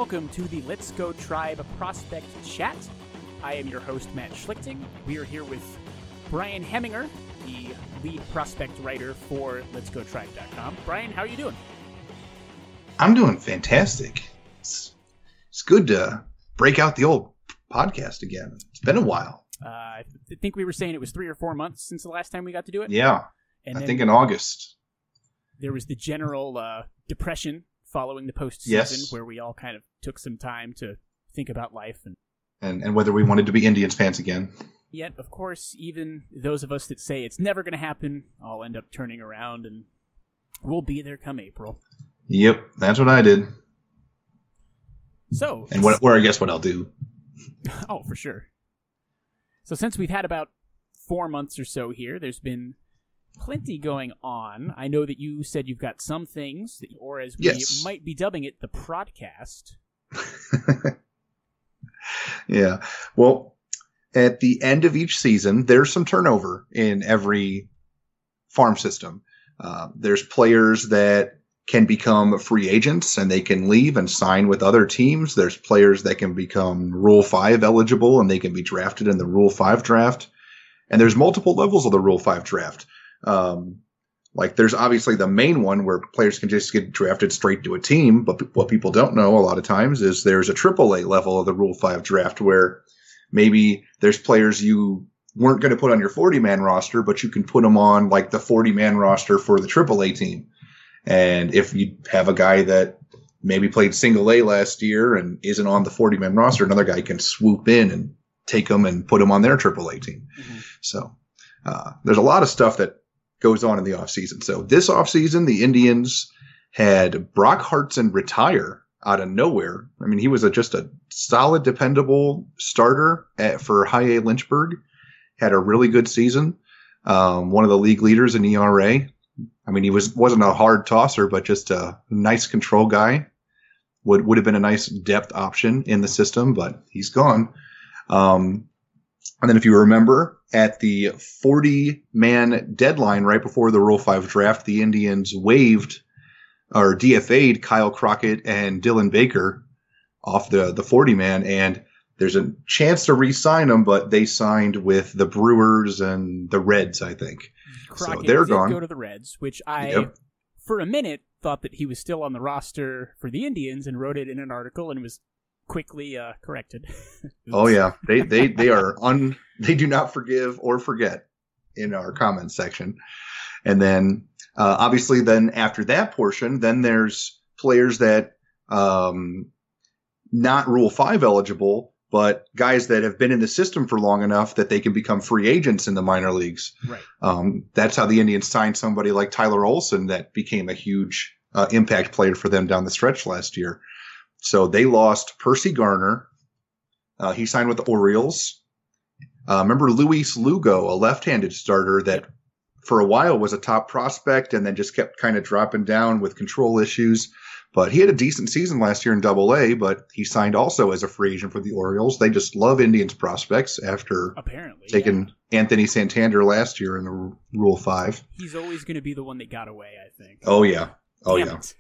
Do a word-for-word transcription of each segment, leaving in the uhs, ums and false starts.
welcome to the Let's Go Tribe Prospect Chat. I am your host, Matt Schlichting. We are here with Brian Heminger, the lead prospect writer for Let's Go Tribe dot com. Brian, how are you doing? I'm doing fantastic. It's, it's good to break out the old podcast again. It's been a while. Uh, I think we were saying it was three or four months since the last time we got to do it. Yeah, and I think in August. There was the general uh, depression following the postseason, yes. where we all kind of took some time to think about life and and and whether we wanted to be Indians fans again. Yet, of course, even those of us that say it's never going to happen, all end up turning around, and we'll be there come April. Yep, that's what I did. So, and what, where I guess what I'll do. Oh, for sure. So, since we've had about four months or so here, there's been plenty going on. I know that you said you've got some things, that, or as we yes. might be dubbing it, the Prodcast. Yeah. Well, at the end of each season, there's some turnover in every farm system. Uh, there's players that can become free agents and they can leave and sign with other teams. There's players that can become Rule five eligible and they can be drafted in the Rule five draft. And there's multiple levels of the Rule five draft. Um, like there's obviously the main one where players can just get drafted straight to a team. But what people don't know a lot of times is there's a triple A level of the Rule five draft where maybe there's players you weren't going to put on your forty man roster, but you can put them on like the forty man roster for the triple A team. And if you have a guy that maybe played single A last year and isn't on the forty man roster, another guy can swoop in and take them and put them on their triple A team. Mm-hmm. So uh, there's a lot of stuff that goes on in the offseason. So this offseason, the Indians had Brock Hartson retire out of nowhere. I mean, he was a, just a solid, dependable starter at, for High A Lynchburg. Had a really good season. Um, one of the league leaders in E R A. I mean, he was, wasn't a hard tosser, but just a nice control guy. Would, would have been a nice depth option in the system, but he's gone. Um, and then if you remember, at the forty man deadline right before the Rule five draft, the Indians waived or D F A'd Kyle Crockett and Dylan Baker off the, the forty man, and there's a chance to re-sign them, but they signed with the Brewers and the Reds, I think. Crockett so they're did gone. Go to the Reds, which I, yep. for a minute, thought that he was still on the roster for the Indians and wrote it in an article and was quickly uh, corrected. Oh yeah, they they they are un they do not forgive or forget in our comments section. And then uh, obviously, then after that portion, then there's players that um not Rule five eligible, but guys that have been in the system for long enough that they can become free agents in the minor leagues. Right. Um, that's how the Indians signed somebody like Tyler Olson that became a huge uh, impact player for them down the stretch last year. So they lost Percy Garner. Uh, he signed with the Orioles. Uh, remember Luis Lugo, a left-handed starter that for a while was a top prospect and then just kept kind of dropping down with control issues. But he had a decent season last year in Double A, but he signed also as a free agent for the Orioles. They just love Indians prospects after apparently taking yeah. Anthony Santander last year in the Rule five. He's always going to be the one that got away, I think. Oh, yeah. Oh, Damn yeah. It.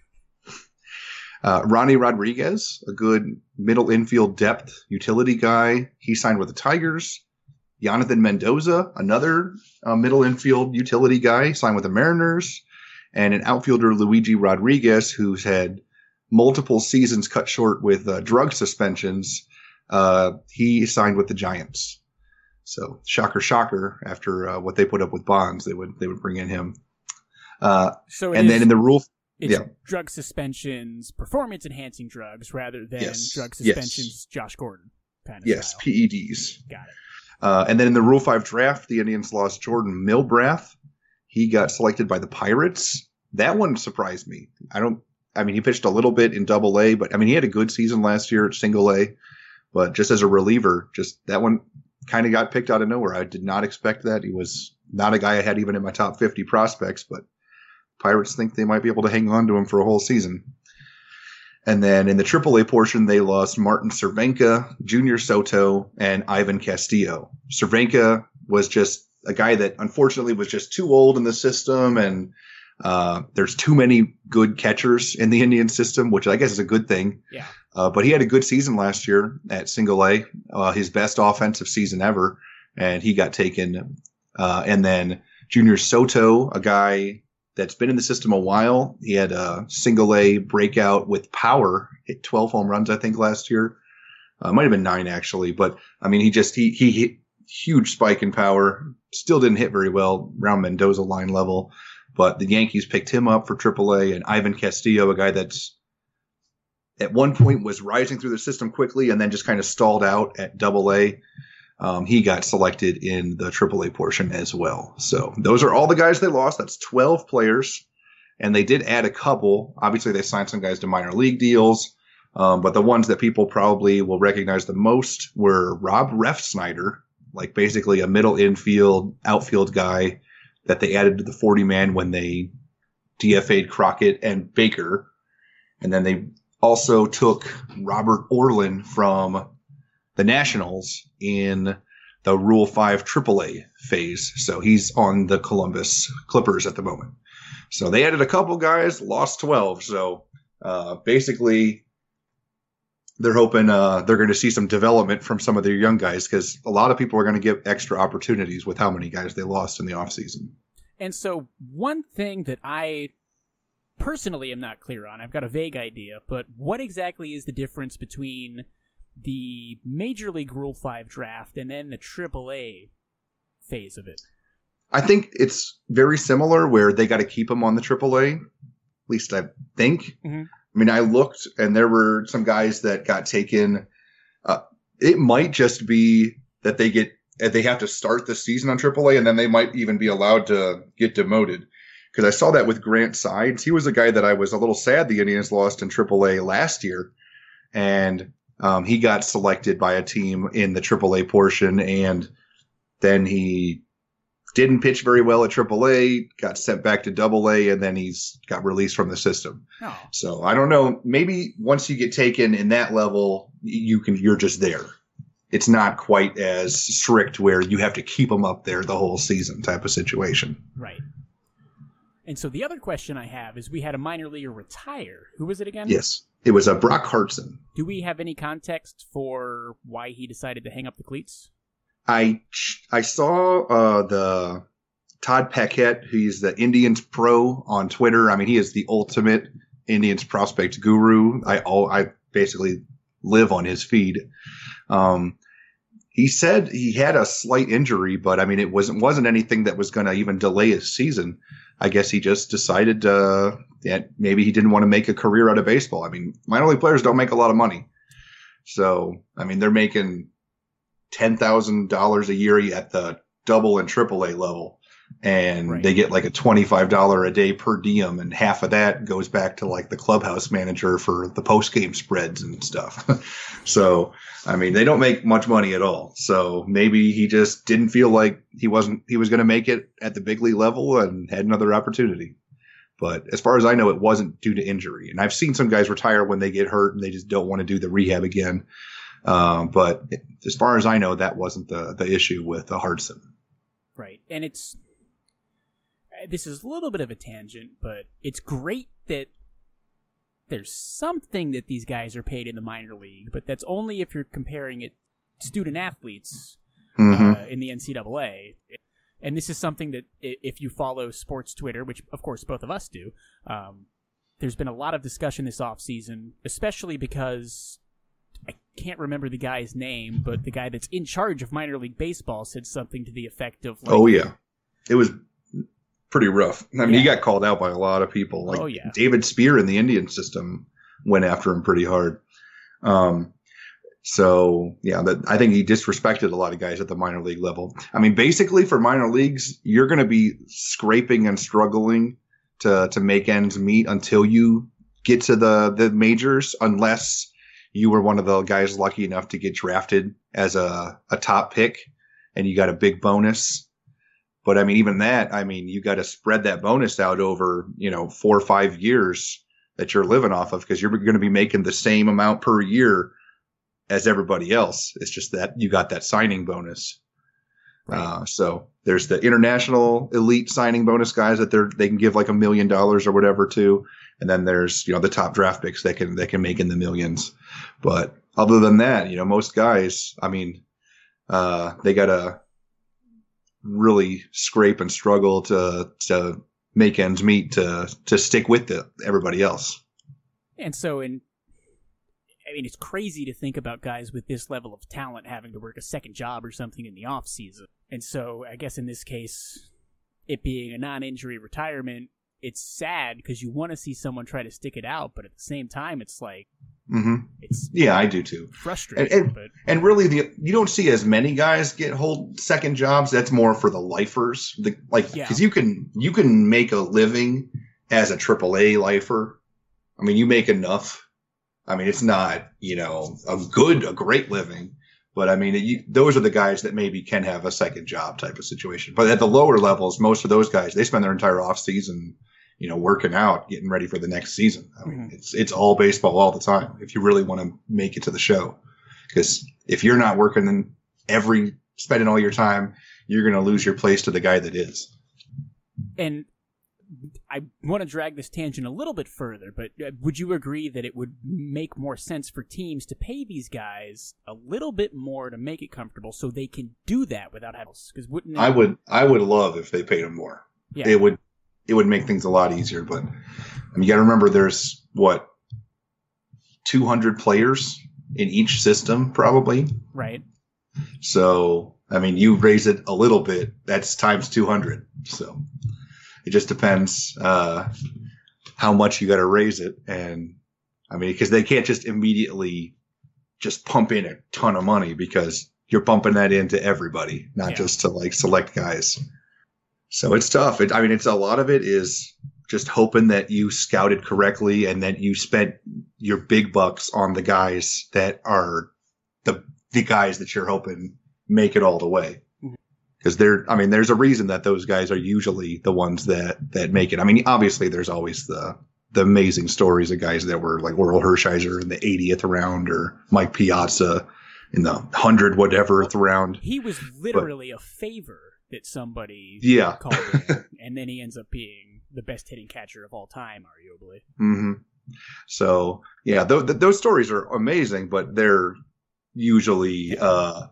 Uh, Ronnie Rodriguez, a good middle infield depth utility guy. He signed with the Tigers. Jonathan Mendoza, another uh, middle infield utility guy, signed with the Mariners. And an outfielder, Luigi Rodriguez, who's had multiple seasons cut short with uh, drug suspensions. Uh, he signed with the Giants. So shocker, shocker, after uh, what they put up with Bonds, they would they would bring in him. Uh, so and is- then in the rule... It's yeah. drug suspensions, performance-enhancing drugs, rather than yes. drug suspensions, yes. Josh Gordon kind of Yes, style. P E Ds. Got it. Uh, and then in the Rule five draft, the Indians lost Jordan Milbrath. He got selected by the Pirates. That one surprised me. I don't. I mean, he pitched a little bit in Double A, but I mean, he had a good season last year at Single A. But just as a reliever, just that one kind of got picked out of nowhere. I did not expect that. He was not a guy I had even in my top fifty prospects, but Pirates think they might be able to hang on to him for a whole season. And then in the triple A portion, they lost Martin Cervenka, Junior Soto, and Ivan Castillo. Cervenka was just a guy that unfortunately was just too old in the system, and uh, there's too many good catchers in the Indian system, which I guess is a good thing. Yeah. Uh, but he had a good season last year at single A, uh, his best offensive season ever, and he got taken. Uh, and then Junior Soto, a guy that's been in the system a while, he had a single A breakout with power, hit twelve home runs, I think, last year. Uh, might have been nine, actually. But, I mean, he just he he hit huge spike in power. Still didn't hit very well around Mendoza line level. But the Yankees picked him up for triple A, and Ivan Castillo, a guy that's at one point was rising through the system quickly and then just kind of stalled out at double A. Um, he got selected in the triple A portion as well. So those are all the guys they lost. That's twelve players. And they did add a couple. Obviously, they signed some guys to minor league deals. Um, but the ones that people probably will recognize the most were Rob Refsnyder, like basically a middle infield, outfield guy that they added to the forty-man when they D F A'd Crockett and Baker. And then they also took Robert Orlin from the Nationals in the Rule five triple A phase. So he's on the Columbus Clippers at the moment. So they added a couple guys, lost twelve. So uh, basically they're hoping uh, they're going to see some development from some of their young guys because a lot of people are going to get extra opportunities with how many guys they lost in the offseason. And so one thing that I personally am not clear on, I've got a vague idea, but what exactly is the difference between the Major League Rule five draft and then the triple A phase of it? I think it's very similar where they got to keep them on the triple A, at least I think. Mm-hmm. I mean, I looked and there were some guys that got taken. Uh, it might just be that they get they have to start the season on triple A and then they might even be allowed to get demoted. Because I saw that with Grant Sides. He was a guy that I was a little sad the Indians lost in triple A last year. And um, he got selected by a team in the triple A portion. And then he didn't pitch very well at triple A, got sent back to double A, and then he's got released from the system. Oh. So I don't know. Maybe once you get taken in that level, you can, you're just there. It's not quite as strict where you have to keep them up there the whole season type of situation. Right. And so the other question I have is we had a minor leaguer retire. Who was it again? Yes. It was a Brock Hartson. Do we have any context for why he decided to hang up the cleats? I I saw uh, the Todd Paquette, who's the Indians pro on Twitter. I mean, he is the ultimate Indians prospect guru. I all I basically live on his feed. Um, he said he had a slight injury, but I mean, it wasn't wasn't anything that was going to even delay his season. I guess he just decided uh, that maybe he didn't want to make a career out of baseball. I mean, minor league players don't make a lot of money. So, I mean, they're making ten thousand dollars a year at the double and triple A level. And right. They get like a twenty-five dollars a day per diem. And half of that goes back to like the clubhouse manager for the post-game spreads and stuff. So, I mean, they don't make much money at all. So maybe he just didn't feel like he wasn't, he was going to make it at the big league level and had another opportunity. But as far as I know, it wasn't due to injury. And I've seen some guys retire when they get hurt and they just don't want to do the rehab again. Um, but as far as I know, that wasn't the, the issue with the Hartson. Right. And it's, this is a little bit of a tangent, but it's great that there's something that these guys are paid in the minor league, but that's only if you're comparing it to student athletes mm-hmm. uh, in the N C double A. And this is something that if you follow sports Twitter, which of course both of us do, um, there's been a lot of discussion this offseason, especially because I can't remember the guy's name, but the guy that's in charge of minor league baseball said something to the effect of like, oh yeah, it was pretty rough. I mean, yeah. He got called out by a lot of people. Like oh, yeah. David Spear in the Indian system went after him pretty hard. Um, so yeah, that, I think he disrespected a lot of guys at the minor league level. I mean, basically for minor leagues, you're going to be scraping and struggling to, to make ends meet until you get to the, the majors, unless you were one of the guys lucky enough to get drafted as a, a top pick and you got a big bonus. But I mean, even that, I mean, you got to spread that bonus out over, you know, four or five years that you're living off of, because you're going to be making the same amount per year as everybody else. It's just that you got that signing bonus. Right. Uh, so there's the international elite signing bonus guys that they're they can give like a million dollars or whatever to, and then there's you know the top draft picks that can that can make in the millions. But other than that, you know, most guys, I mean, uh, they gotta really scrape and struggle to to make ends meet to to stick with the, everybody else. And so, in I mean, it's crazy to think about guys with this level of talent having to work a second job or something in the off season. And so, I guess in this case, it being a non-injury retirement, it's sad because you want to see someone try to stick it out, but at the same time, it's like, mm-hmm. it's yeah, I do too. Frustrating, and, and, but and really, the you don't see as many guys get hold second jobs. That's more for the lifers, the, like because yeah. you can you can make a living as a triple A lifer. I mean, you make enough. I mean, it's not you know a good, a great living, but I mean, it, you, those are the guys that maybe can have a second job type of situation. But at the lower levels, most of those guys they spend their entire off season. You know, working out, getting ready for the next season. I mean, mm-hmm. it's it's all baseball all the time. If you really want to make it to the show, because if you're not working, then every spending all your time, you're going to lose your place to the guy that is. And I want to drag this tangent a little bit further, but would you agree that it would make more sense for teams to pay these guys a little bit more to make it comfortable, so they can do that without having? Because wouldn't it, I would I would love if they paid them more. Yeah. It would. It would make things a lot easier, but I mean, you got to remember there's what two hundred players in each system, probably. Right. So, I mean, you raise it a little bit, that's times two hundred. So it just depends uh, how much you got to raise it. And I mean, because they can't just immediately just pump in a ton of money because you're pumping that into everybody, not yeah. just to like select guys. So it's tough. It, I mean, it's a lot of it is just hoping that you scouted correctly and that you spent your big bucks on the guys that are the the guys that you're hoping make it all the way. Because there, I mean, there's a reason that those guys are usually the ones that that make it. I mean, obviously, there's always the the amazing stories of guys that were like Orel Hershiser in the eightieth round or Mike Piazza in the hundred whateverth round. He was literally but, a favor. That somebody yeah. called in, and then he ends up being the best hitting catcher of all time, arguably. Mm-hmm. So, yeah, th- th- those stories are amazing, but they're usually... Uh,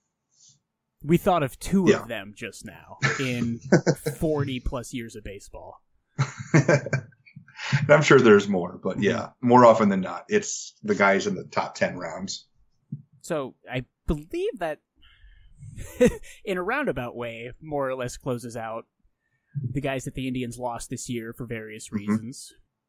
we thought of two yeah. of them just now in forty-plus years of baseball. I'm sure there's more, but yeah, more often than not, it's the guys in the top ten rounds. So, I believe that in a roundabout way, more or less closes out the guys that the Indians lost this year for various reasons.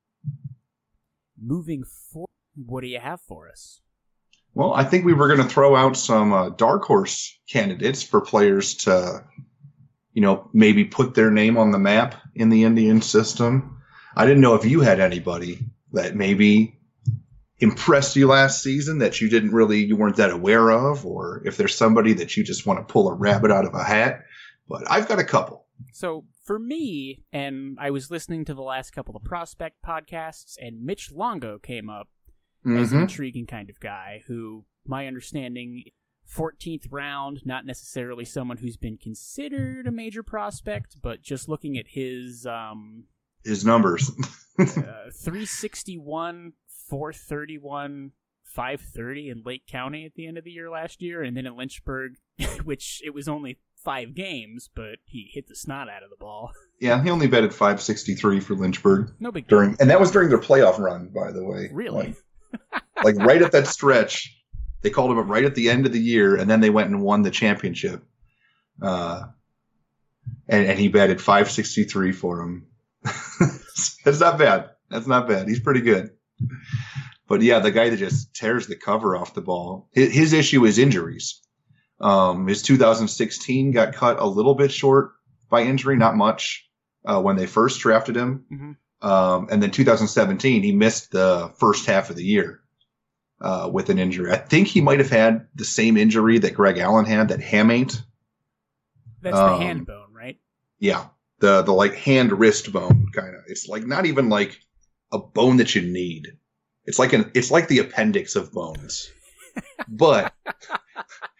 Mm-hmm. Moving forward, what do you have for us? Well, I think we were going to throw out some uh, dark horse candidates for players to, you know, maybe put their name on the map in the Indian system. I didn't know if you had anybody that maybe impressed you last season that you didn't really, you weren't that aware of, or if there's somebody that you just want to pull a rabbit out of a hat. But I've got a couple. So for me, and I was listening to the last couple of Prospect podcasts, and Mitch Longo came up mm-hmm. as an intriguing kind of guy who, my understanding, fourteenth round, not necessarily someone who's been considered a major prospect, but just looking at his... Um, his numbers. uh, three sixty-one, four thirty-one, five thirty in Lake County at the end of the year last year, and then in Lynchburg, which it was only five games, but he hit the snot out of the ball. Yeah, he only batted five sixty-three for Lynchburg. No big deal. During, and that was during their playoff run, by the way. Really? Like, like right at that stretch, they called him up right at the end of the year, and then they went and won the championship. Uh, and, and he batted five sixty-three for him. That's not bad. That's not bad. He's pretty good. But yeah, the guy that just tears the cover off the ball. His, his issue is injuries. Um, his two thousand sixteen got cut a little bit short by injury, not much, uh, when they first drafted him. Mm-hmm. Um, and then two thousand seventeen, he missed the first half of the year uh, with an injury. I think he might have had the same injury that Greg Allen had, that hamate. That's um, the hand bone, right? Yeah. The, the like hand wrist bone kind of. It's like not even like a bone that you need. It's like an, it's like the appendix of bones. But,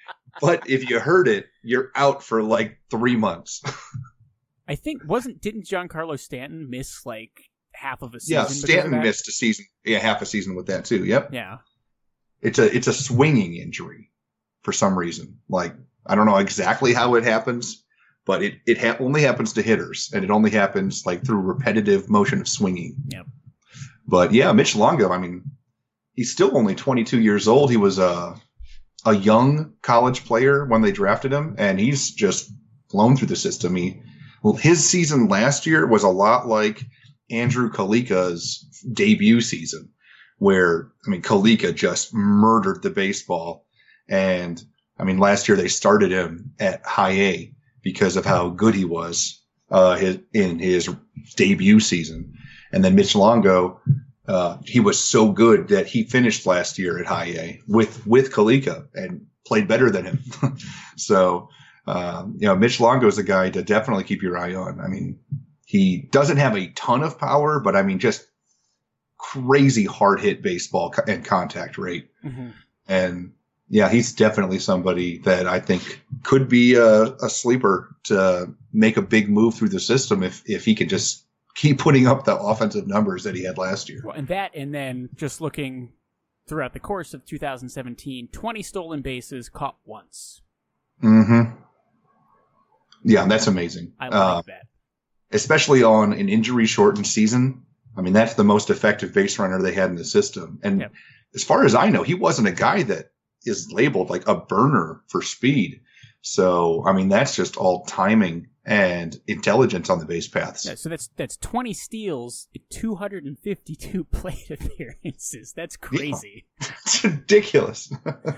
but if you hurt it, you're out for like three months. I think wasn't didn't Giancarlo Stanton miss like half of a season? Yeah, Stanton missed a season, yeah, half a season with that too. Yep. Yeah. It's a it's a swinging injury for some reason. Like I don't know exactly how it happens, but it it ha- only happens to hitters, and it only happens like through repetitive motion of swinging. Yep. But yeah, Mitch Longo. I mean, he's still only twenty-two years old. He was a a young college player when they drafted him, and he's just flown through the system. He well, his season last year was a lot like Andrew Kalika's debut season, where I mean Kalika just murdered the baseball, and I mean last year they started him at high A because of how good he was uh, his, in his debut season, and then Mitch Longo. Uh, he was so good that he finished last year at high A with, with Kalika and played better than him. so, um, you know, Mitch Longo is a guy to definitely keep your eye on. I mean, he doesn't have a ton of power, but I mean, just crazy hard hit baseball co- and contact rate. Mm-hmm. And yeah, he's definitely somebody that I think could be a, a sleeper to make a big move through the system if, if he can just keep putting up the offensive numbers that he had last year. Well, and that, and then just looking throughout the course of two thousand seventeen, twenty stolen bases, caught once. Mm-hmm. Yeah, that's amazing. I like uh, that. Especially on an injury-shortened season. I mean, that's the most effective base runner they had in the system. And yep. as far as I know, he wasn't a guy that is labeled like a burner for speed. So, I mean, that's just all timing and intelligence on the base paths. Yeah, so that's that's twenty steals, two hundred fifty-two plate appearances. That's crazy. Yeah. It's ridiculous.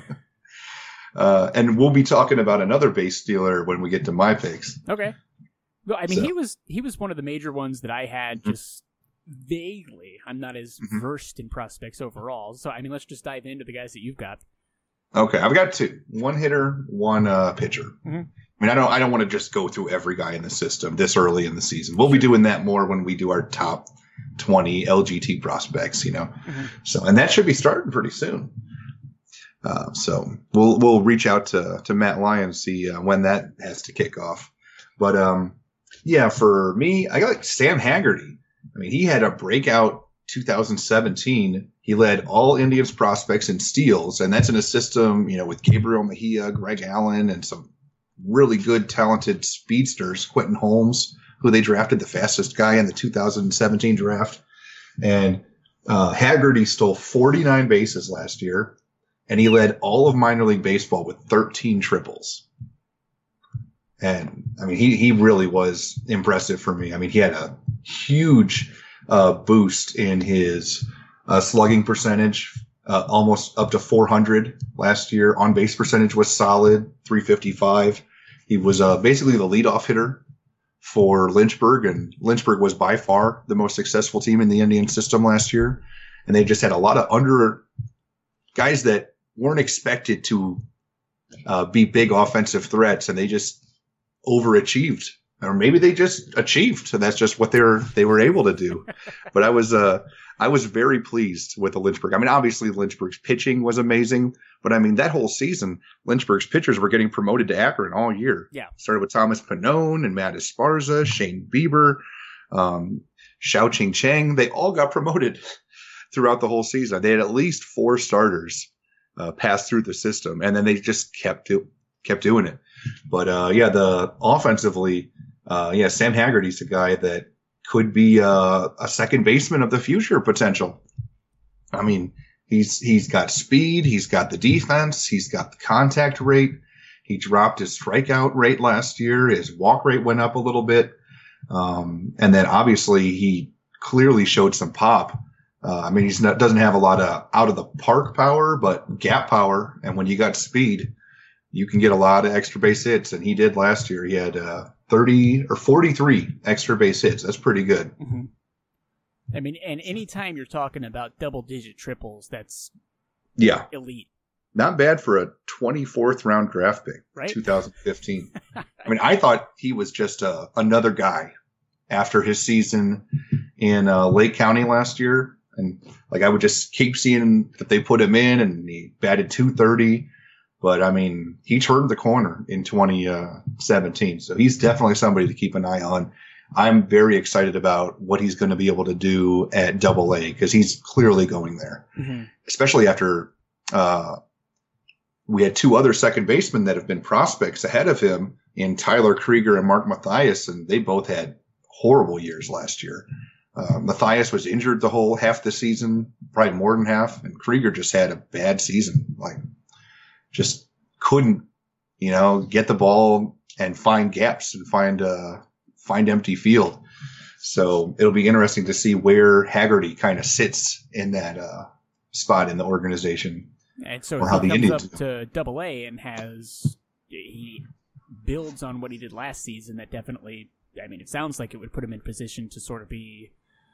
uh, and we'll be talking about another base stealer when we get to my picks. Okay. Well, I mean, so. he was he was one of the major ones that I had just mm-hmm. vaguely. I'm not as mm-hmm. versed in prospects overall. So, I mean, let's just dive into the guys that you've got. Okay, I've got two. One hitter, one uh, pitcher. Mm-hmm. I mean, I don't I don't want to just go through every guy in the system this early in the season. We'll be doing that more when we do our top twenty L G T prospects, you know. Mm-hmm. So, and that should be starting pretty soon. Uh, so we'll we'll reach out to to Matt Lyon, see uh, when that has to kick off. But um, yeah, for me, I got like Sam Haggerty. I mean, he had a breakout two thousand seventeen. He led all Indians prospects in steals, and that's in a system, you know, with Gabriel Mejia, Greg Allen, and some really good, talented speedsters, Quentin Holmes, who they drafted, the fastest guy in the two thousand seventeen draft. And uh, Haggerty stole forty-nine bases last year, and he led all of minor league baseball with thirteen triples. And, I mean, he, he really was impressive for me. I mean, he had a huge uh, boost in his uh, slugging percentage, uh, almost up to four hundred last year. On-base percentage was solid, three fifty-five. He was uh, basically the leadoff hitter for Lynchburg, and Lynchburg was by far the most successful team in the Indian system last year. And they just had a lot of under guys that weren't expected to uh, be big offensive threats, and they just overachieved, or maybe they just achieved. So that's just what they were they were able to do. But I was uh, I was very pleased with the Lynchburg. I mean, obviously Lynchburg's pitching was amazing, but I mean that whole season, Lynchburg's pitchers were getting promoted to Akron all year. Yeah, started with Thomas Pannone and Matt Esparza, Shane Bieber, um, Xiaoqing Cheng. They all got promoted throughout the whole season. They had at least four starters uh, pass through the system, and then they just kept do- kept doing it. But uh, yeah, the offensively, uh, yeah, Sam Haggerty's a guy that could be uh, a second baseman of the future potential. I mean, he's he's got speed, he's got the defense, he's got the contact rate. He dropped his strikeout rate last year. His walk rate went up a little bit, um, and then obviously he clearly showed some pop. Uh, I mean, he's not doesn't have a lot of out of the park power, but gap power. And when you got speed, you can get a lot of extra base hits, and he did last year. He had uh, thirty or forty-three extra base hits. That's pretty good. Mm-hmm. I mean, and anytime you're talking about double-digit triples, that's yeah elite. Not bad for a twenty-fourth round draft pick, right? two thousand fifteen. I mean, I thought he was just uh, another guy after his season in uh, Lake County last year, and like I would just keep seeing that they put him in, and he batted two thirty. But, I mean, he turned the corner in twenty seventeen. So he's definitely somebody to keep an eye on. I'm very excited about what he's going to be able to do at Double A because he's clearly going there, mm-hmm. especially after uh, we had two other second basemen that have been prospects ahead of him in Tyler Krieger and Mark Mathias, and they both had horrible years last year. Uh, Mathias was injured the whole half the season, probably more than half, and Krieger just had a bad season. Like, just couldn't, you know, get the ball and find gaps and find uh, find empty field. So it'll be interesting to see where Haggerty kind of sits in that uh, spot in the organization. And so if he comes up to Double A and has he builds on what he did last season, that definitely, I mean, it sounds like it would put him in position to sort of be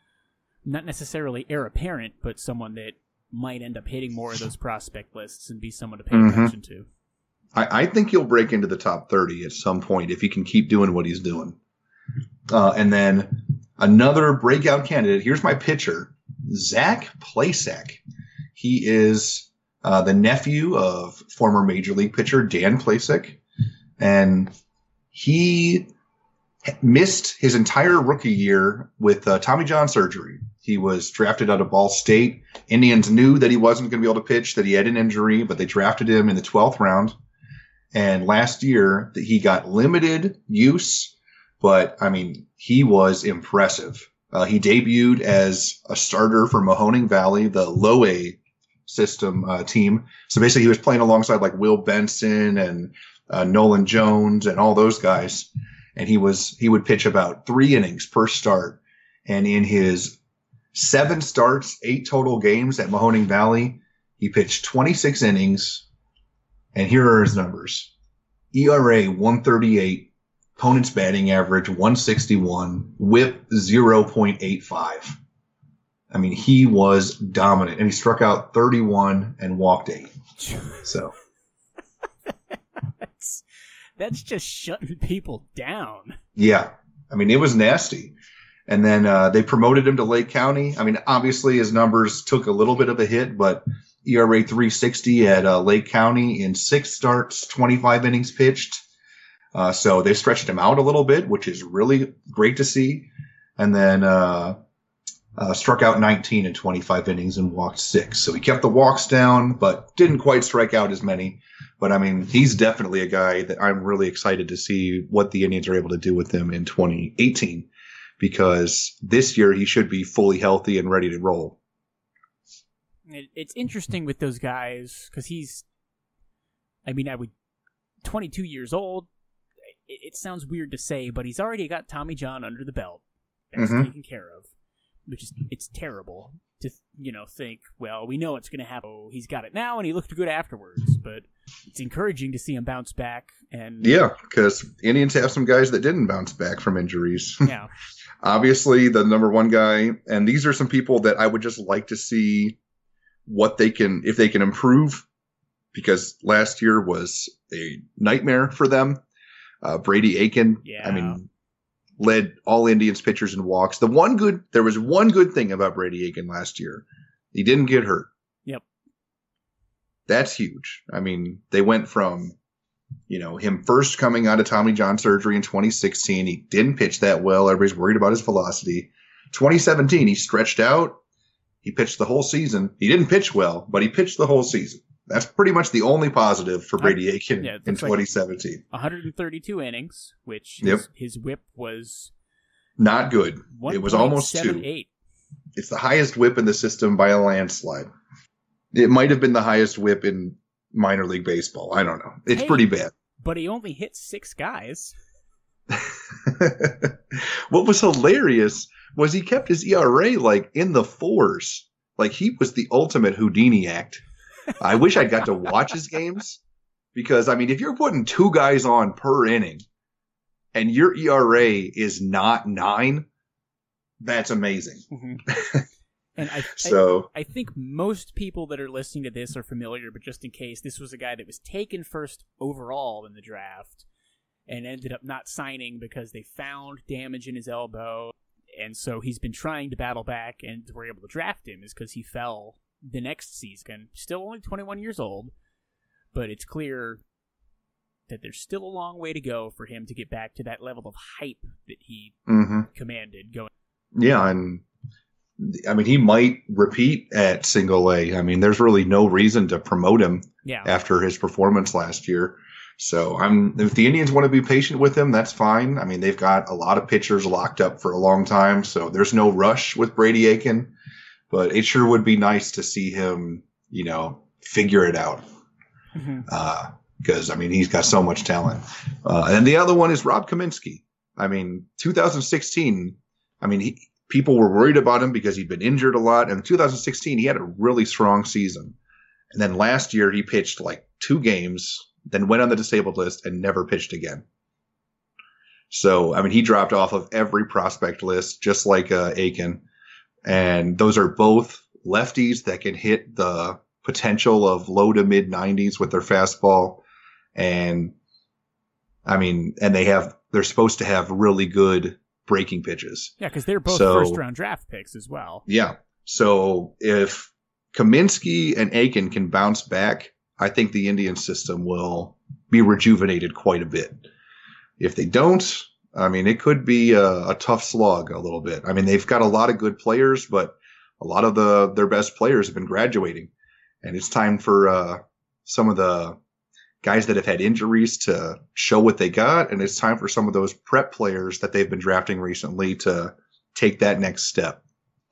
not necessarily heir apparent, but someone that might end up hitting more of those prospect lists and be someone to pay mm-hmm. attention to. I, I think he'll break into the top thirty at some point if he can keep doing what he's doing. Uh, and then another breakout candidate. Here's my pitcher, Zach Plesac. He is uh, the nephew of former Major League pitcher Dan Plesac, and he missed his entire rookie year with uh, Tommy John surgery. He was drafted out of Ball State. Indians knew that he wasn't going to be able to pitch, that he had an injury, but they drafted him in the twelfth round. And last year, he got limited use, but, I mean, he was impressive. Uh, he debuted as a starter for Mahoning Valley, the low A system uh, team. So basically, he was playing alongside like Will Benson and uh, Nolan Jones and all those guys. And he was he would pitch about three innings per start. And in his seven starts, eight total games at Mahoning Valley, he pitched twenty-six innings. And here are his numbers. E R A one thirty-eight, opponent's batting average one sixty-one, whip zero point eight five. I mean, he was dominant. And he struck out thirty-one and walked eight. So that's, that's just shutting people down. Yeah. I mean, it was nasty. And then uh, they promoted him to Lake County. I mean, obviously his numbers took a little bit of a hit, but E R A three sixty at uh, Lake County in six starts, twenty-five innings pitched. Uh, so they stretched him out a little bit, which is really great to see. And then uh, uh, struck out nineteen in twenty-five innings and walked six. So he kept the walks down, but didn't quite strike out as many. But, I mean, he's definitely a guy that I'm really excited to see what the Indians are able to do with him in twenty eighteen. Because this year he should be fully healthy and ready to roll. It's interesting with those guys because he's, I mean, I would, twenty-two years old. It, it sounds weird to say, but he's already got Tommy John under the belt. That's mm-hmm. taken care of, which is it's terrible to you know think. Well, we know it's going to happen. Oh, he's got it now, and he looked good afterwards. But it's encouraging to see him bounce back. And yeah, because Indians have some guys that didn't bounce back from injuries. Yeah. Obviously, the number one guy, and these are some people that I would just like to see what they can, if they can improve, because last year was a nightmare for them. Uh, Brady Aiken, yeah. I mean, led all Indians pitchers in walks. The one good, there was one good thing about Brady Aiken last year. He didn't get hurt. Yep. That's huge. I mean, they went from, you know, him first coming out of Tommy John surgery in twenty sixteen. He didn't pitch that well. Everybody's worried about his velocity. twenty seventeen, he stretched out. He pitched the whole season. He didn't pitch well, but he pitched the whole season. That's pretty much the only positive for Brady Aiken yeah, in twenty seventeen. Like one hundred thirty-two innings, which yep. his, his whip was not good. It was almost two. Eight. It's the highest whip in the system by a landslide. It might have been the highest whip in minor league baseball. I don't know. It's hey, pretty bad. But he only hit six guys. What was hilarious was he kept his E R A like in the fours. Like he was the ultimate Houdini act. I wish I'd got to watch his games because, I mean, if you're putting two guys on per inning and your E R A is not nine, that's amazing. Mm-hmm. And I, so, I, I think most people that are listening to this are familiar, but just in case, this was a guy that was taken first overall in the draft and ended up not signing because they found damage in his elbow. And so he's been trying to battle back, and we're able to draft him is because he fell the next season. Still only twenty-one years old, but it's clear that there's still a long way to go for him to get back to that level of hype that he mm-hmm. commanded going. Yeah, and I mean, he might repeat at single A. I mean, there's really no reason to promote him yeah. after his performance last year. So I'm, if the Indians want to be patient with him, that's fine. I mean, they've got a lot of pitchers locked up for a long time, so there's no rush with Brady Aiken. But it sure would be nice to see him, you know, figure it out. Mm-hmm. Uh, because, I mean, he's got so much talent. Uh, and the other one is Rob Kaminsky. I mean, two thousand sixteen, I mean, he, people were worried about him because he'd been injured a lot. And in two thousand sixteen, he had a really strong season. And then last year, he pitched like two games, then went on the disabled list and never pitched again. So, I mean, he dropped off of every prospect list, just like uh, Aiken. And those are both lefties that can hit the potential of low to mid nineties with their fastball. And I mean, and they have, they're supposed to have really good breaking pitches. Yeah, because they're both so, first round draft picks as well. Yeah. So if Kaminsky and Aiken can bounce back, I think the Indian system will be rejuvenated quite a bit. If they don't, I mean, it could be a, a tough slog a little bit. I mean, they've got a lot of good players, but a lot of the their best players have been graduating. And it's time for uh, some of the guys that have had injuries to show what they got. And it's time for some of those prep players that they've been drafting recently to take that next step.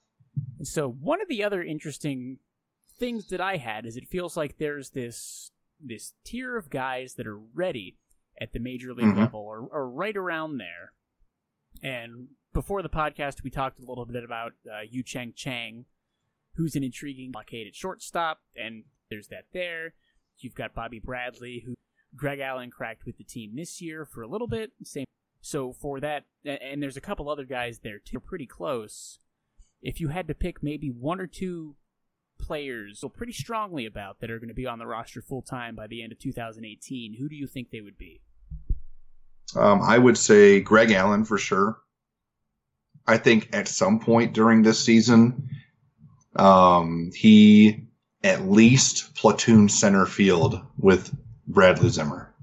So one of the other interesting things that I had is it feels like there's this this tier of guys that are ready at the major league mm-hmm. level or, or right around there. And before the podcast, we talked a little bit about uh, Yu Cheng Chang, who's an intriguing blockade at shortstop, and there's that there. You've got Bobby Bradley, who Greg Allen cracked with the team this year for a little bit. Same. So for that, and there's a couple other guys there too, pretty close. If you had to pick maybe one or two players, feel pretty strongly about that are going to be on the roster full time by the end of two thousand eighteen, who do you think they would be? Um, I would say Greg Allen for sure. I think at some point during this season, um, he at least platoon center field with Bradley Zimmer.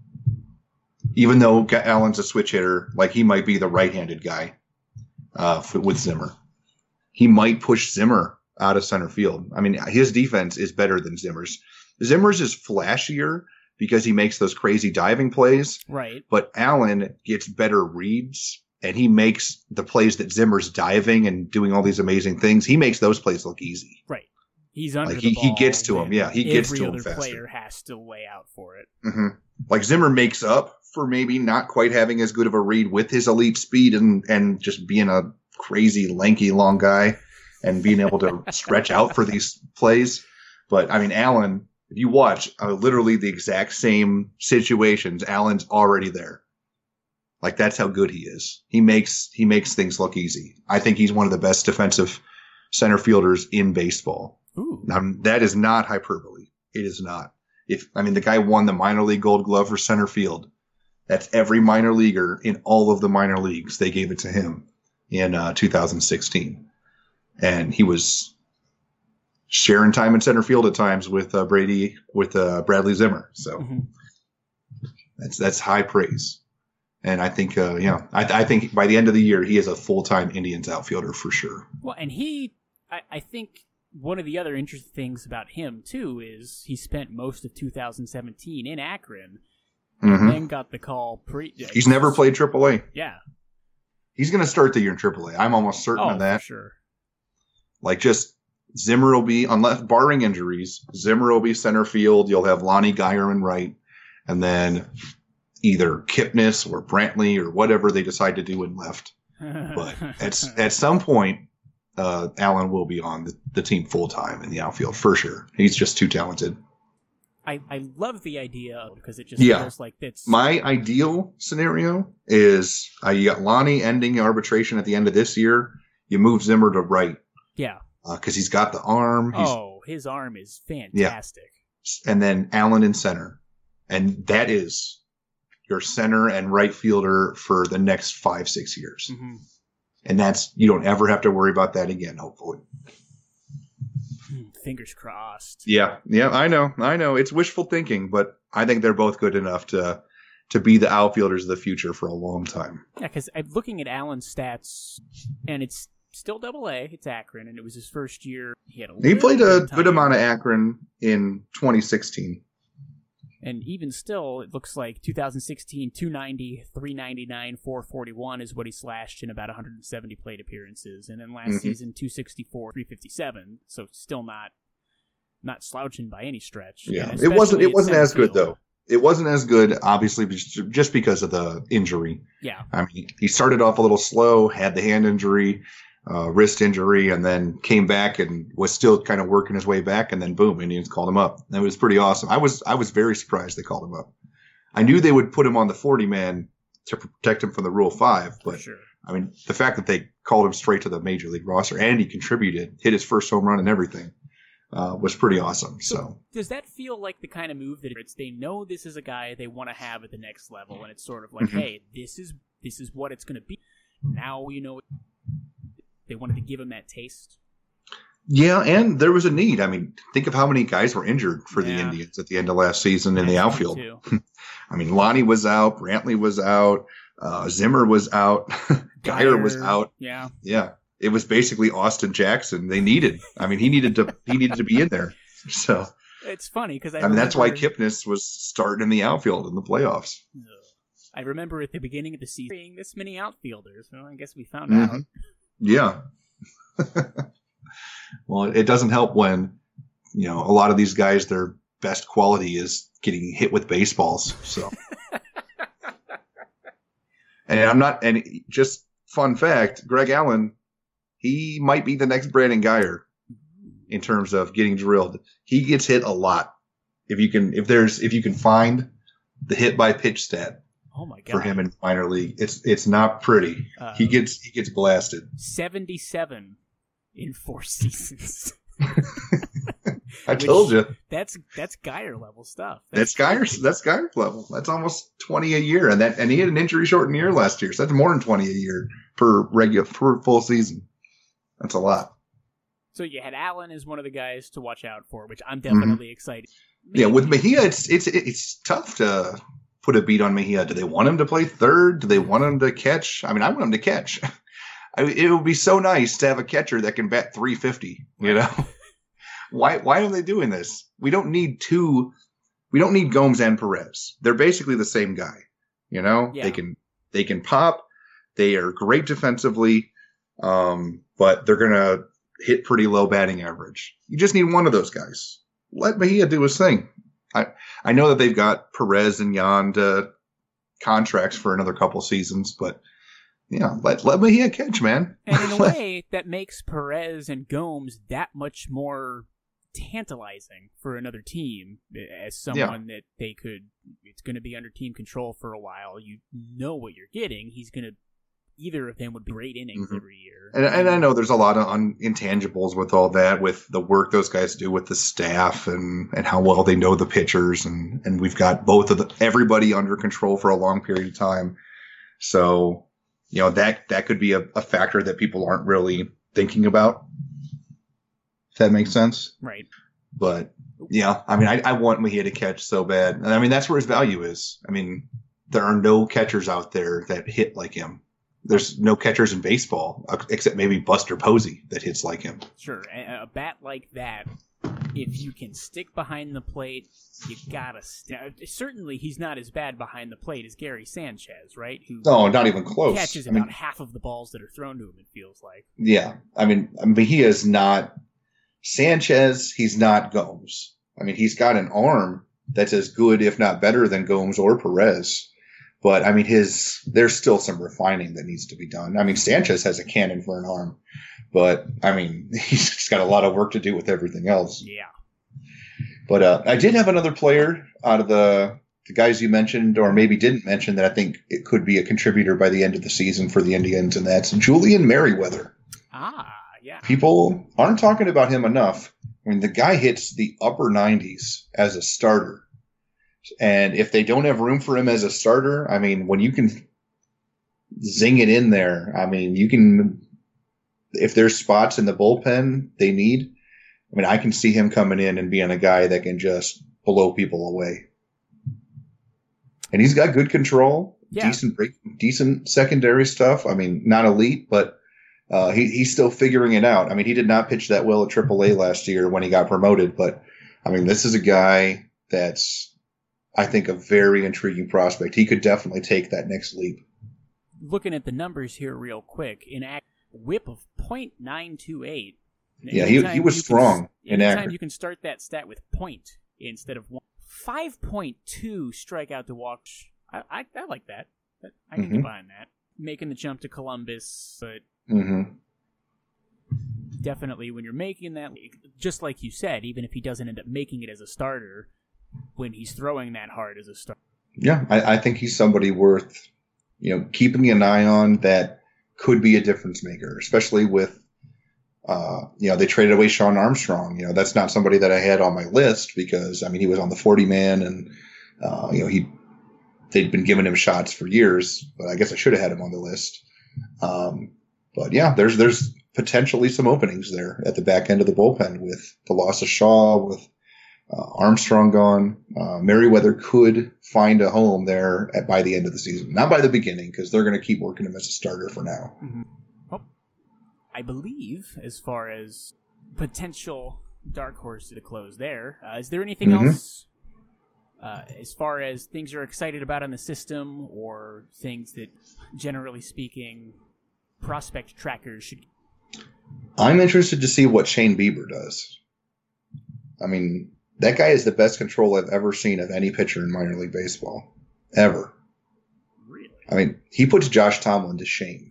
Even though Allen's a switch hitter, like he might be the right-handed guy uh, with Zimmer. He might push Zimmer out of center field. I mean, his defense is better than Zimmer's. Zimmer's is flashier because he makes those crazy diving plays. Right. But Allen gets better reads, and he makes the plays that Zimmer's diving and doing all these amazing things. He makes those plays look easy. Right. He's under like the he, ball. He gets to him. Yeah, he gets to him faster. Every other player has to lay out for it. Mm-hmm. Like Zimmer makes up for maybe not quite having as good of a read with his elite speed and, and just being a crazy, lanky, long guy and being able to stretch out for these plays. But, I mean, Allen, if you watch uh, literally the exact same situations, Allen's already there. Like, that's how good he is. He makes he makes things look easy. I think he's one of the best defensive center fielders in baseball. Ooh. Now, that is not hyperbole. It is not. If I mean, the guy won the minor league gold glove for center field. That's every minor leaguer in all of the minor leagues. They gave it to him in uh, two thousand sixteen. And he was sharing time in center field at times with uh, Brady, with uh, Bradley Zimmer. So mm-hmm. that's that's high praise. And I think, uh, you know, I, I think by the end of the year, he is a full-time Indians outfielder for sure. Well, and he, I, I think one of the other interesting things about him, too, is he spent most of two thousand seventeen in Akron and mm-hmm. then got the call. Pre- He's never played triple A. Yeah. He's going to start the year in triple A. I'm almost certain oh, of that. For sure. Like, just Zimmer will be, unless barring injuries, Zimmer will be center field. You'll have Lonnie Geierman right. And then either Kipnis or Brantley or whatever they decide to do in left. But at, at some point, uh, Allen will be on the, the team full-time in the outfield, for sure. He's just too talented. I, I love the idea because it just yeah. feels like it's... My ideal scenario is uh, you got Lonnie ending arbitration at the end of this year. You move Zimmer to right. Yeah. Because uh, he's got the arm. He's, oh, his arm is fantastic. Yeah. And then Allen in center. And that is your center and right fielder for the next five, six years. Mm-hmm. And that's, you don't ever have to worry about that again, hopefully. fingers crossed. Yeah, yeah, I know, I know. It's wishful thinking, but I think they're both good enough to to be the outfielders of the future for a long time. Yeah, because I'm looking at Allen's stats, and it's still Double A. It's Akron, and it was his first year. He had a He played a good good amount of Akron in twenty sixteen. And even still, it looks like two thousand sixteen, two ninety, three ninety-nine, four forty-one is what he slashed in about one hundred seventy plate appearances. And then last mm-hmm. season, two sixty-four, three fifty-seven. So still not not slouching by any stretch. Yeah, it wasn't it wasn't as good, though. It wasn't as good, obviously, just because of the injury. Yeah. I mean, he started off a little slow, had the hand injury, uh, wrist injury, and then came back and was still kind of working his way back. And then, boom, Indians called him up. That was pretty awesome. I was I was very surprised they called him up. I knew they would put him on the forty-man to protect him from the Rule five. But, sure. I mean, the fact that they called him straight to the Major League roster and he contributed, hit his first home run and everything. Uh, was pretty awesome. So. so, does that feel like the kind of move that it's they know this is a guy they want to have at the next level, and it's sort of like, mm-hmm. hey, this is this is what it's going to be. Now you know they wanted to give him that taste. Yeah, and there was a need. I mean, think of how many guys were injured for yeah. the Indians at the end of last season in the outfield. I mean, Lonnie was out, Brantley was out, uh, Zimmer was out, Geyer was out. Yeah, yeah. It was basically Austin Jackson. They needed. I mean, he needed to. He needed to be in there. So it's funny because I, I mean that's why Kipnis was starting in the outfield in the playoffs. I remember at the beginning of the season being this many outfielders. Well, I guess we found mm-hmm. out. Yeah. Well, it doesn't help when you know a lot of these guys, their best quality is getting hit with baseballs. So, and I'm not. And just fun fact, Greg Allen. He might be the next Brandon Geyer in terms of getting drilled. He gets hit a lot. If you can, if there's, if you can find the hit by pitch stat oh my God. for him in minor league, it's it's not pretty. Uh, he gets he gets blasted. seventy-seven in four seasons. I told you. That's that's Geyer level stuff. That's, that's Geyer. That's Geyer level. That's almost twenty a year, and that and he had an injury shortened year last year, so that's more than twenty a year per regular per full season. That's a lot. So you had Allen as one of the guys to watch out for, which I'm definitely mm-hmm. excited. Maybe. Yeah, with Mejia, it's it's it's tough to put a beat on Mejia. Do they want him to play third? Do they want him to catch? I mean, I want him to catch. I mean, it would be so nice to have a catcher that can bat three fifty. You know, why why are they doing this? We don't need two. We don't need Gomes and Perez. They're basically the same guy. You know, yeah. they can they can pop. They are great defensively. Um, but they're going to hit pretty low batting average. You just need one of those guys. Let Mejia do his thing. I, I know that they've got Perez and Yan to contracts for another couple seasons, but yeah, let, let Mejia catch, man. And in a way, that makes Perez and Gomes that much more tantalizing for another team as someone yeah. that they could, it's going to be under team control for a while. You know what you're getting. He's going to Either of them would be great innings mm-hmm. every year. And, and I know there's a lot of un, intangibles with all that, with the work those guys do with the staff and, and how well they know the pitchers. And, and we've got both of the, everybody under control for a long period of time. So, you know, that, that could be a, a factor that people aren't really thinking about. If that makes sense. Right. But yeah, I mean, I, I want Mejia to catch so bad. And I mean, that's where his value is. I mean, there are no catchers out there that hit like him. There's no catchers in baseball except maybe Buster Posey that hits like him. Sure. A bat like that, if you can stick behind the plate, you gotta st- certainly he's not as bad behind the plate as Gary Sanchez, right? Who no, not even close. Catches I about mean, half of the balls that are thrown to him, it feels like. Yeah. I mean, Mejia is not Sanchez, he's not Gomes. I mean, he's got an arm that's as good, if not better, than Gomes or Perez. But, I mean, his there's still some refining that needs to be done. I mean, Sanchez has a cannon for an arm. But, I mean, he's just got a lot of work to do with everything else. Yeah. But uh, I did have another player out of the, the guys you mentioned, or maybe didn't mention, that I think it could be a contributor by the end of the season for the Indians, and that's Julian Merriweather. Ah, yeah. People aren't talking about him enough. I mean, the guy hits the upper nineties as a starter. And if they don't have room for him as a starter, I mean, when you can zing it in there, I mean, you can, if there's spots in the bullpen they need, I mean, I can see him coming in and being a guy that can just blow people away. And he's got good control, yeah. decent break, decent secondary stuff. I mean, not elite, but uh, he, he's still figuring it out. I mean, he did not pitch that well at triple A last year when he got promoted, but I mean, this is a guy that's, I think, a very intriguing prospect. He could definitely take that next leap. Looking at the numbers here real quick, in act, whip of point nine two eight. Yeah, he, he was strong can, in anytime accurate. You can start that stat with point instead of one. five point two strikeout to walk. I, I, I like that. I can mm-hmm. get behind that. Making the jump to Columbus, but mm-hmm. definitely when you're making that, just like you said, even if he doesn't end up making it as a starter, when he's throwing that hard as a starter. Yeah, I, I think he's somebody worth, you know, keeping an eye on that could be a difference maker, especially with, uh, you know, they traded away Sean Armstrong. You know, that's not somebody that I had on my list because, I mean, he was on the forty man and, uh, you know, he, they'd been giving him shots for years, but I guess I should have had him on the list. Um, but yeah, there's, there's potentially some openings there at the back end of the bullpen with the loss of Shaw, with uh, Armstrong gone. Uh, Merriweather could find a home there at, by the end of the season, not by the beginning, because they're going to keep working him as a starter for now. Mm-hmm. Well, I believe as far as potential dark horse to close there, uh, is there anything mm-hmm. else uh, as far as things you're excited about in the system or things that, generally speaking, prospect trackers should? I'm interested to see what Shane Bieber does. I mean, that guy is the best control I've ever seen of any pitcher in minor league baseball. Ever. Really? I mean, he puts Josh Tomlin to shame.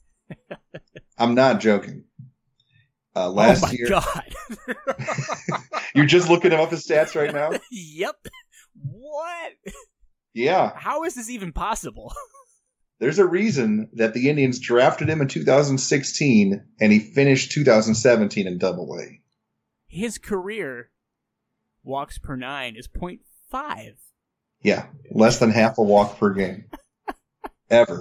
I'm not joking. Uh, last oh my year, God. You're just looking him up his stats right now? Yep. What? Yeah. How is this even possible? There's a reason that the Indians drafted him in two thousand sixteen and he finished two thousand seventeen in Double A. His career walks per nine is point five. Yeah, less than half a walk per game. Ever.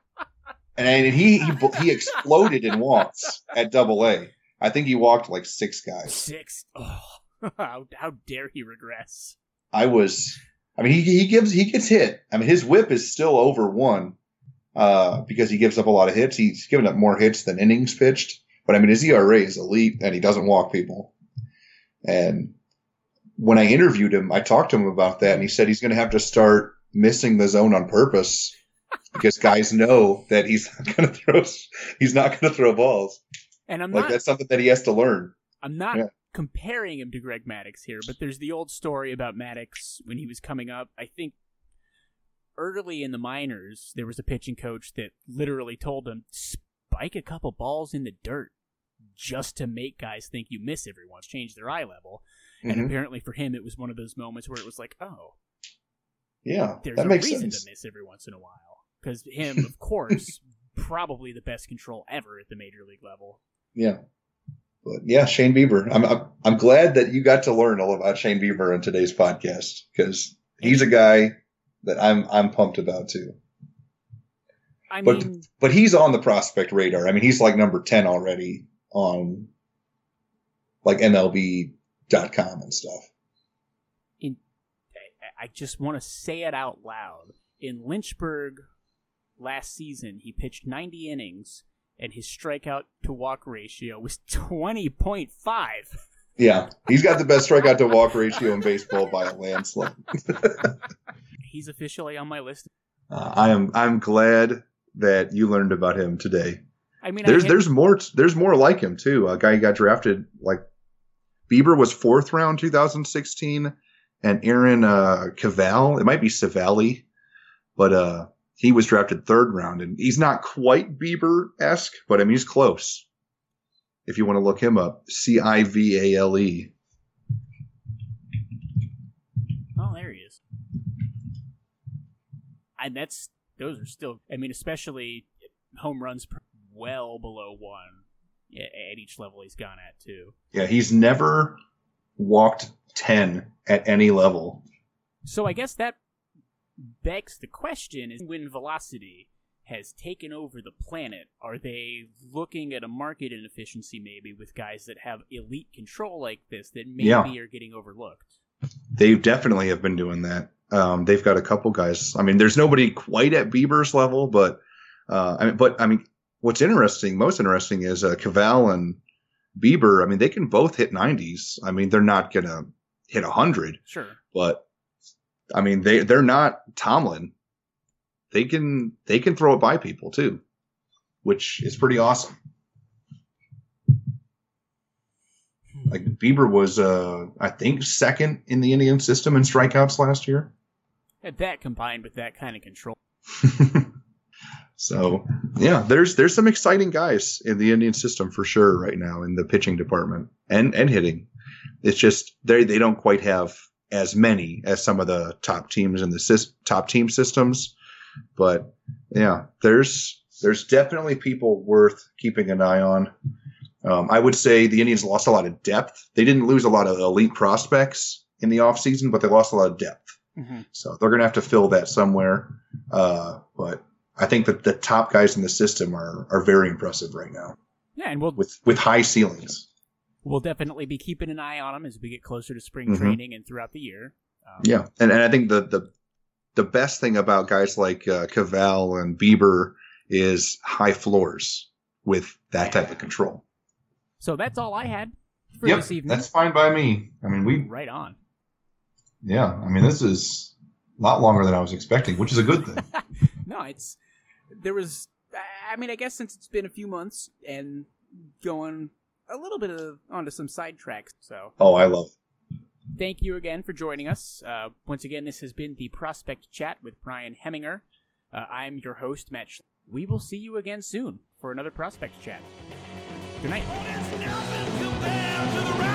And he, he he exploded in walks at Double A. I think he walked like six guys. Six? Oh, how, how dare he regress? I was, I mean, he he gives he gets hit. I mean, his whip is still over one uh, because he gives up a lot of hits. He's given up more hits than innings pitched. But I mean, his E R A is elite, and he doesn't walk people. And when I interviewed him, I talked to him about that, and he said he's going to have to start missing the zone on purpose because guys know that he's not going to throw. He's not going to throw balls. And I'm like not, that's something that he has to learn. I'm not yeah. comparing him to Greg Maddux here, but there's the old story about Maddux when he was coming up. I think early in the minors, there was a pitching coach that literally told him, spike a couple balls in the dirt just to make guys think you miss every once, change their eye level. And mm-hmm. apparently for him, it was one of those moments where it was like, oh, yeah, there's that a makes reason sense. to miss every once in a while. Because him, of course, probably the best control ever at the major league level. Yeah. But yeah, Shane Bieber. I'm, I'm I'm glad that you got to learn all about Shane Bieber in today's podcast because he's a guy that I'm I'm pumped about too. I but mean, but he's on the prospect radar. I mean, he's like number ten already on like M L B dot com and stuff. In, I just want to say it out loud. In Lynchburg last season, he pitched ninety innings, and his strikeout to walk ratio was twenty point five. Yeah, he's got the best strikeout to walk ratio in baseball by a landslide. He's officially on my list. Uh, I am. I'm glad that you learned about him today. I mean, there's I had, there's more there's more like him too. A guy who got drafted like Bieber was fourth round two thousand sixteen, and Aaron uh, Caval, it might be Cavalli, but uh, he was drafted third round, and he's not quite Bieber-esque, but I mean he's close. If you want to look him up, C I V A L E. Oh, there he is. And that's those are still. I mean, especially home runs per well below one at each level he's gone at, too. Yeah, he's never walked ten at any level. So I guess that begs the question, is win velocity, has taken over the planet, are they looking at a market inefficiency maybe with guys that have elite control like this that maybe Yeah. are getting overlooked? They definitely have been doing that. Um, they've got a couple guys. I mean, there's nobody quite at Bieber's level, but uh, I mean, but I mean, what's interesting, most interesting, is uh, Cavell and Bieber. I mean, they can both hit nineties. I mean, they're not gonna hit a hundred, Sure. but I mean, they they're not Tomlin. They can they can throw it by people too, which is pretty awesome. Like Bieber was, uh, I think, second in the Indian system in strikeouts last year. And that combined with that kind of control. So yeah, there's there's some exciting guys in the Indian system for sure right now in the pitching department and and hitting. It's just they they don't quite have as many as some of the top teams in the sys- top team systems. But yeah, there's there's definitely people worth keeping an eye on. Um, I would say the Indians lost a lot of depth. They didn't lose a lot of elite prospects in the offseason, but they lost a lot of depth. Mm-hmm. So they're going to have to fill that somewhere. Uh, but I think that the top guys in the system are are very impressive right now. Yeah, and we'll with with high ceilings. We'll definitely be keeping an eye on them as we get closer to spring Mm-hmm. training and throughout the year. Um, Yeah, and and I think the the the best thing about guys like uh, Cavell and Bieber is high floors with that type of control. So that's all I had for Yep, this evening. that's fine by me. I mean, we Right on. yeah. I mean, this is a lot longer than I was expecting, which is a good thing. No, it's there was. I mean, I guess since it's been a few months and going a little bit of onto some sidetracks. So, Oh, I love. thank you again for joining us. Uh, once again, this has been the Prospect Chat with Brian Heminger. Uh, I'm your host, Matt. Sch- we will see you again soon for another Prospect Chat. Good night.